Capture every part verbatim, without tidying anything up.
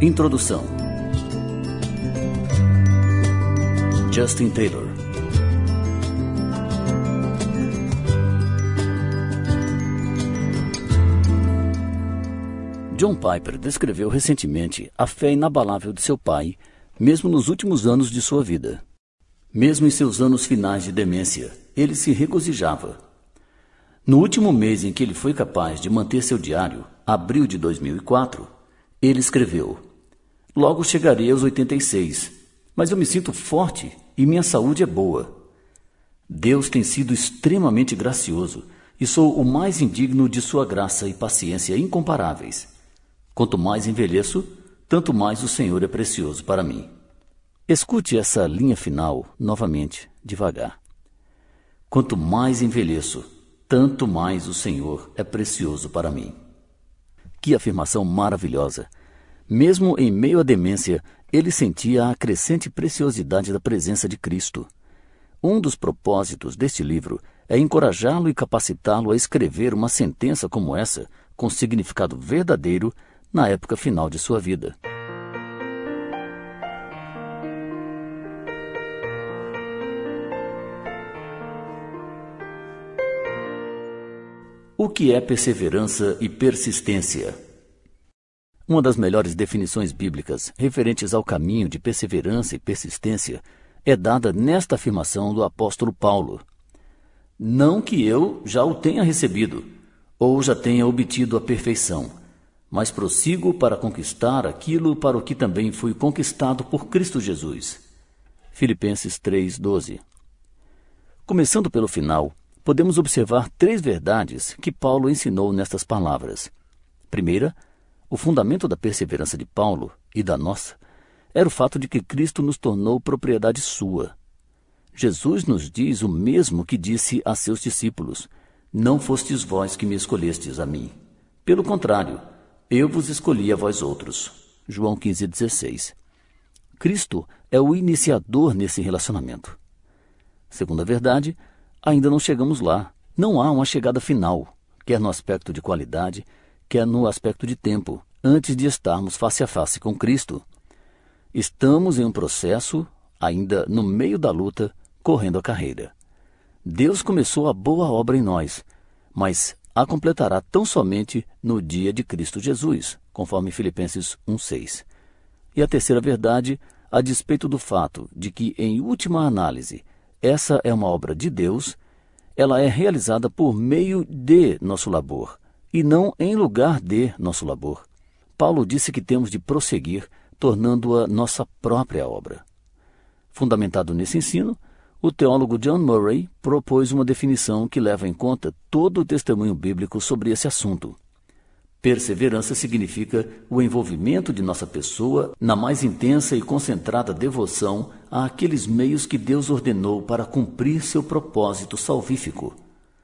Introdução. Justin Taylor. John Piper descreveu recentemente a fé inabalável de seu pai, mesmo nos últimos anos de sua vida. Mesmo em seus anos finais de demência, ele se regozijava. No último mês em que ele foi capaz de manter seu diário, abril de dois mil e quatro, ele escreveu: "Logo chegarei aos oitenta e seis, mas eu me sinto forte e minha saúde é boa. Deus tem sido extremamente gracioso e sou o mais indigno de sua graça e paciência incomparáveis. Quanto mais envelheço, tanto mais o Senhor é precioso para mim." Escute essa linha final novamente, devagar. Quanto mais envelheço, tanto mais o Senhor é precioso para mim. Que afirmação maravilhosa! Mesmo em meio à demência, ele sentia a crescente preciosidade da presença de Cristo. Um dos propósitos deste livro é encorajá-lo e capacitá-lo a escrever uma sentença como essa, com significado verdadeiro, na época final de sua vida. O que é perseverança e persistência? Uma das melhores definições bíblicas referentes ao caminho de perseverança e persistência é dada nesta afirmação do apóstolo Paulo: "Não que eu já o tenha recebido, ou já tenha obtido a perfeição, mas prossigo para conquistar aquilo para o que também fui conquistado por Cristo Jesus." Filipenses três, doze. Começando pelo final, podemos observar três verdades que Paulo ensinou nestas palavras. Primeira, o fundamento da perseverança de Paulo e da nossa era o fato de que Cristo nos tornou propriedade sua. Jesus nos diz o mesmo que disse a seus discípulos: "Não fostes vós que me escolhestes a mim. Pelo contrário, eu vos escolhi a vós outros." João quinze, dezesseis. Cristo é o iniciador nesse relacionamento. Segunda verdade, ainda não chegamos lá. Não há uma chegada final, quer no aspecto de qualidade, quer no aspecto de tempo, antes de estarmos face a face com Cristo. Estamos em um processo, ainda no meio da luta, correndo a carreira. Deus começou a boa obra em nós, mas a completará tão somente no dia de Cristo Jesus, conforme Filipenses um, seis. E a terceira verdade, a despeito do fato de que, em última análise, essa é uma obra de Deus, ela é realizada por meio de nosso labor, e não em lugar de nosso labor. Paulo disse que temos de prosseguir, tornando-a nossa própria obra. Fundamentado nesse ensino, o teólogo John Murray propôs uma definição que leva em conta todo o testemunho bíblico sobre esse assunto. Perseverança significa o envolvimento de nossa pessoa na mais intensa e concentrada devoção àqueles meios que Deus ordenou para cumprir seu propósito salvífico.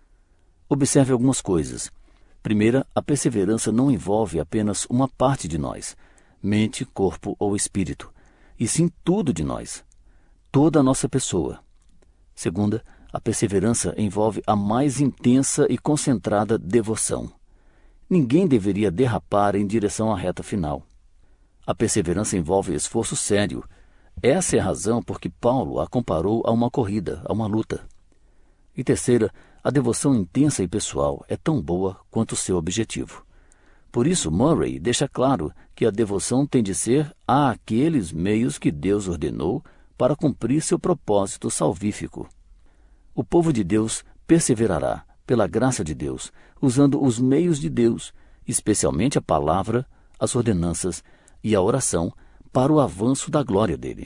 Observe algumas coisas. Primeira, a perseverança não envolve apenas uma parte de nós, mente, corpo ou espírito, e sim tudo de nós, toda a nossa pessoa. Segunda, a perseverança envolve a mais intensa e concentrada devoção. Ninguém deveria derrapar em direção à reta final. A perseverança envolve esforço sério. Essa é a razão por que Paulo a comparou a uma corrida, a uma luta. E terceira, a devoção intensa e pessoal é tão boa quanto o seu objetivo. Por isso, Murray deixa claro que a devoção tem de ser àqueles meios que Deus ordenou para cumprir seu propósito salvífico. O povo de Deus perseverará, pela graça de Deus, usando os meios de Deus, especialmente a palavra, as ordenanças e a oração, para o avanço da glória dele.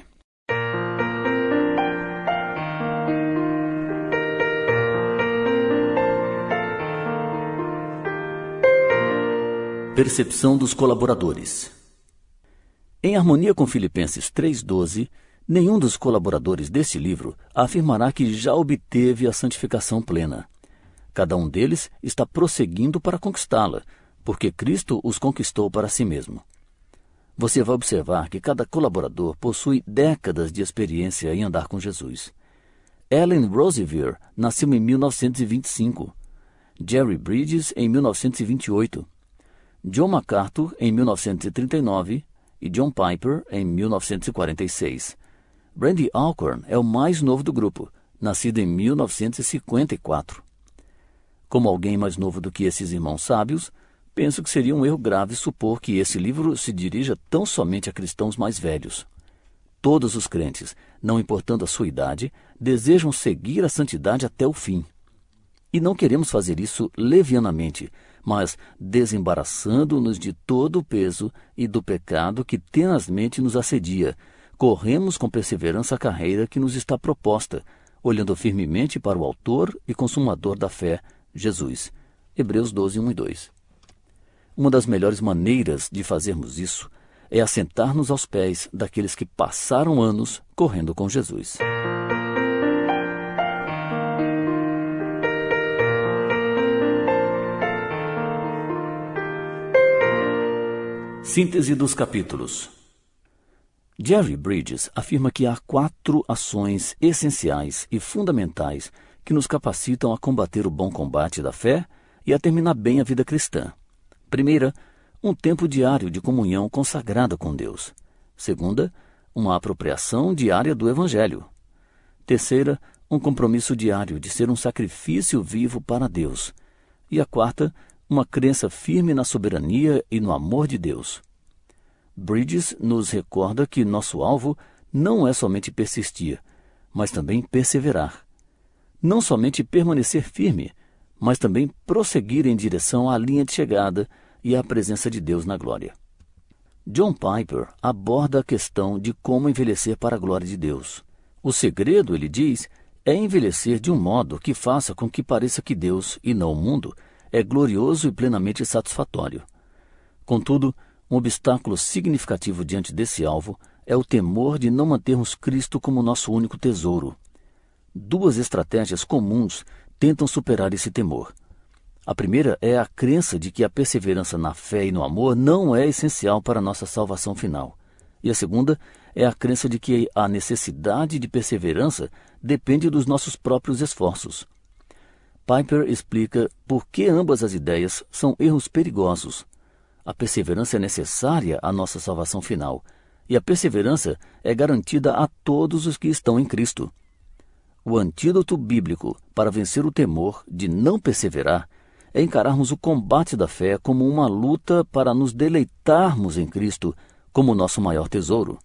Percepção dos colaboradores. Em harmonia com Filipenses três, doze, nenhum dos colaboradores deste livro afirmará que já obteve a santificação plena. Cada um deles está prosseguindo para conquistá-la, porque Cristo os conquistou para si mesmo. Você vai observar que cada colaborador possui décadas de experiência em andar com Jesus. Ellen Roosevelt nasceu em mil novecentos e vinte e cinco, Jerry Bridges em mil novecentos e vinte e oito, John MacArthur em mil novecentos e trinta e nove e John Piper, em mil novecentos e quarenta e seis. Randy Alcorn é o mais novo do grupo, nascido em mil novecentos e cinquenta e quatro. Como alguém mais novo do que esses irmãos sábios, penso que seria um erro grave supor que esse livro se dirija tão somente a cristãos mais velhos. Todos os crentes, não importando a sua idade, desejam seguir a santidade até o fim. E não queremos fazer isso levianamente, mas desembaraçando-nos de todo o peso e do pecado que tenazmente nos assedia, corremos com perseverança a carreira que nos está proposta, olhando firmemente para o autor e consumador da fé, Jesus. Hebreus doze, um e dois. Uma das melhores maneiras de fazermos isso é assentar-nos aos pés daqueles que passaram anos correndo com Jesus. Síntese dos capítulos. Jerry Bridges afirma que há quatro ações essenciais e fundamentais que nos capacitam a combater o bom combate da fé e a terminar bem a vida cristã. Primeira, um tempo diário de comunhão consagrada com Deus. Segunda, uma apropriação diária do Evangelho. Terceira, um compromisso diário de ser um sacrifício vivo para Deus. E a quarta, uma crença firme na soberania e no amor de Deus. Bridges nos recorda que nosso alvo não é somente persistir, mas também perseverar. Não somente permanecer firme, mas também prosseguir em direção à linha de chegada e à presença de Deus na glória. John Piper aborda a questão de como envelhecer para a glória de Deus. O segredo, ele diz, é envelhecer de um modo que faça com que pareça que Deus, e não o mundo, é glorioso e plenamente satisfatório. Contudo, um obstáculo significativo diante desse alvo é o temor de não mantermos Cristo como nosso único tesouro. Duas estratégias comuns tentam superar esse temor. A primeira é a crença de que a perseverança na fé e no amor não é essencial para a nossa salvação final. E a segunda é a crença de que a necessidade de perseverança depende dos nossos próprios esforços. Piper explica por que ambas as ideias são erros perigosos. A perseverança é necessária à nossa salvação final, e a perseverança é garantida a todos os que estão em Cristo. O antídoto bíblico para vencer o temor de não perseverar é encararmos o combate da fé como uma luta para nos deleitarmos em Cristo como nosso maior tesouro.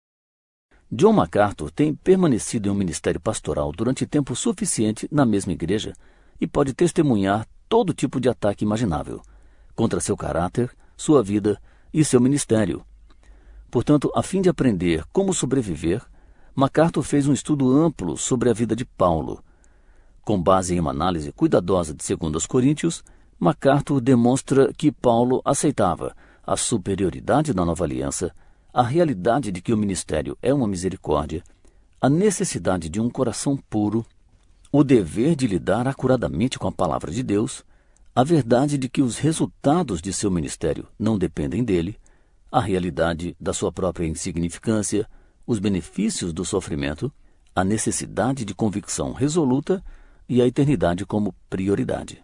John MacArthur tem permanecido em um ministério pastoral durante tempo suficiente na mesma igreja e pode testemunhar todo tipo de ataque imaginável contra seu caráter, sua vida e seu ministério. Portanto, a fim de aprender como sobreviver, MacArthur fez um estudo amplo sobre a vida de Paulo. Com base em uma análise cuidadosa de Segundo Coríntios, MacArthur demonstra que Paulo aceitava a superioridade da nova aliança, a realidade de que o ministério é uma misericórdia, a necessidade de um coração puro, o dever de lidar acuradamente com a palavra de Deus, a verdade de que os resultados de seu ministério não dependem dele, a realidade da sua própria insignificância, os benefícios do sofrimento, a necessidade de convicção resoluta e a eternidade como prioridade.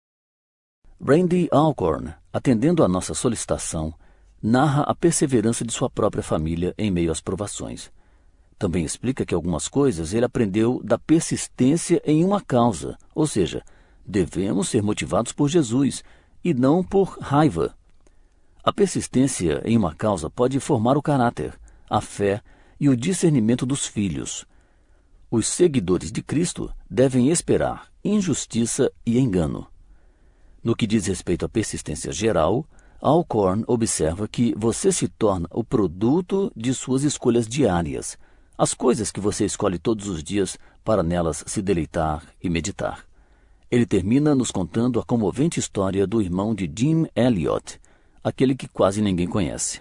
Randy Alcorn, atendendo à nossa solicitação, narra a perseverança de sua própria família em meio às provações. Também explica que algumas coisas ele aprendeu da persistência em uma causa, ou seja, devemos ser motivados por Jesus e não por raiva. A persistência em uma causa pode formar o caráter, a fé e o discernimento dos filhos. Os seguidores de Cristo devem esperar injustiça e engano. No que diz respeito à persistência geral, Alcorn observa que você se torna o produto de suas escolhas diárias, as coisas que você escolhe todos os dias para nelas se deleitar e meditar. Ele termina nos contando a comovente história do irmão de Jim Elliot, aquele que quase ninguém conhece.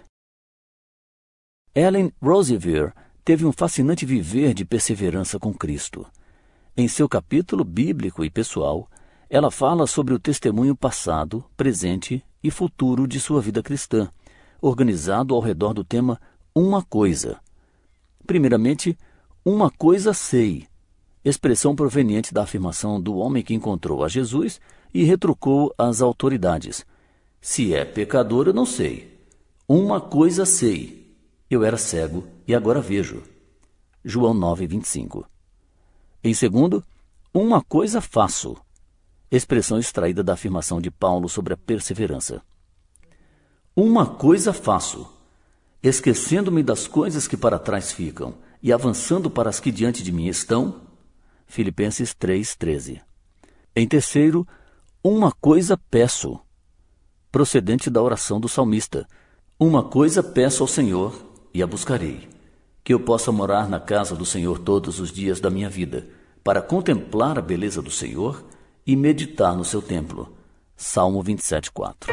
Ellen Roseveare teve um fascinante viver de perseverança com Cristo. Em seu capítulo bíblico e pessoal, ela fala sobre o testemunho passado, presente e futuro de sua vida cristã, organizado ao redor do tema Uma Coisa. Primeiramente, uma coisa sei, expressão proveniente da afirmação do homem que encontrou a Jesus e retrucou as autoridades. Se é pecador, eu não sei. Uma coisa sei. Eu era cego e agora vejo. João nove, vinte e cinco. Em segundo, uma coisa faço. Expressão extraída da afirmação de Paulo sobre a perseverança. Uma coisa faço, esquecendo-me das coisas que para trás ficam e avançando para as que diante de mim estão. Filipenses três, treze. Em terceiro, uma coisa peço, procedente da oração do salmista. Uma coisa peço ao Senhor e a buscarei, que eu possa morar na casa do Senhor todos os dias da minha vida, para contemplar a beleza do Senhor e meditar no seu templo. Salmo vinte e sete, quatro.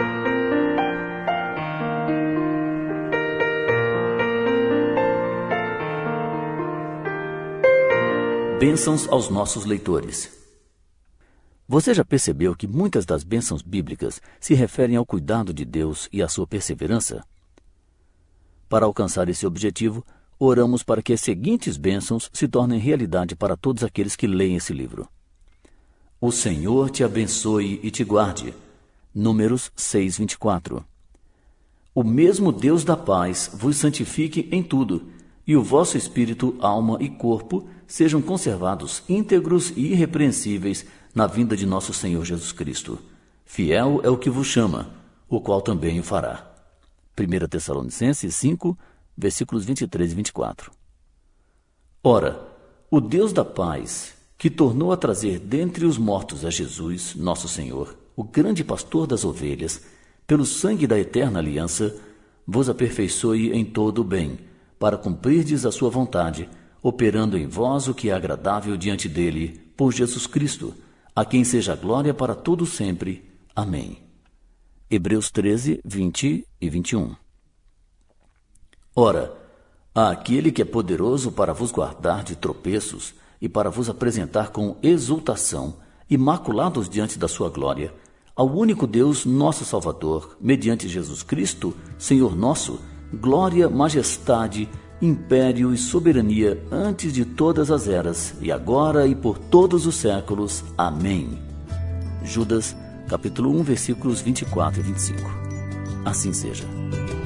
Bênçãos aos nossos leitores. Você já percebeu que muitas das bênçãos bíblicas se referem ao cuidado de Deus e à sua perseverança? Para alcançar esse objetivo, oramos para que as seguintes bênçãos se tornem realidade para todos aqueles que leem esse livro. O Senhor te abençoe e te guarde. Números seis, vinte e quatro. O mesmo Deus da paz vos santifique em tudo, e o vosso espírito, alma e corpo sejam conservados íntegros e irrepreensíveis na vinda de nosso Senhor Jesus Cristo. Fiel é o que vos chama, o qual também o fará. primeira Tessalonicenses cinco, versículos vinte e três e vinte e quatro. Ora, o Deus da paz, que tornou a trazer dentre os mortos a Jesus, nosso Senhor, o grande pastor das ovelhas, pelo sangue da eterna aliança, vos aperfeiçoe em todo o bem, para cumprirdes a sua vontade, operando em vós o que é agradável diante dele, por Jesus Cristo, a quem seja a glória para todo sempre. Amém. Hebreus treze, vinte e vinte e um. Ora, àquele que é poderoso para vos guardar de tropeços e para vos apresentar com exultação, imaculados diante da sua glória, ao único Deus, nosso Salvador, mediante Jesus Cristo, Senhor nosso, glória, majestade, império e soberania antes de todas as eras, e agora e por todos os séculos. Amém. Judas, capítulo um, versículos vinte e quatro e vinte e cinco. Assim seja.